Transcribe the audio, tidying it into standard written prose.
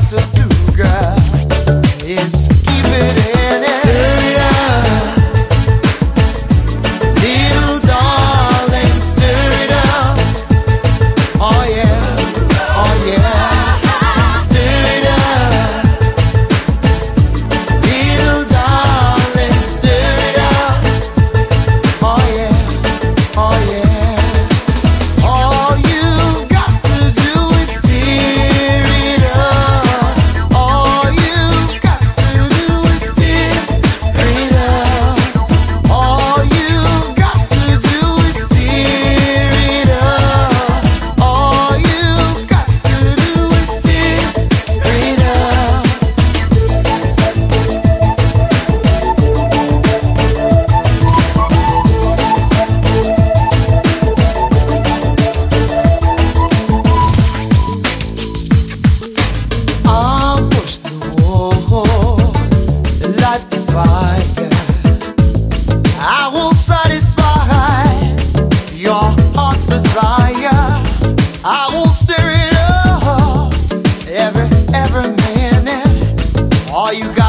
to do, girl, is keep it in it. Stir it up, little darling, stir it up. Oh yeah, oh yeah. Stir it up, little darling, stir it up. Oh yeah, oh yeah. All you got to do is stir it up. All you got to do is stir it up. All you got to do is stir it up. All you got to do is stir it up. I'll push the wall, light the fire. I will satisfy your heart's desire. I will stir it up every minute. All you got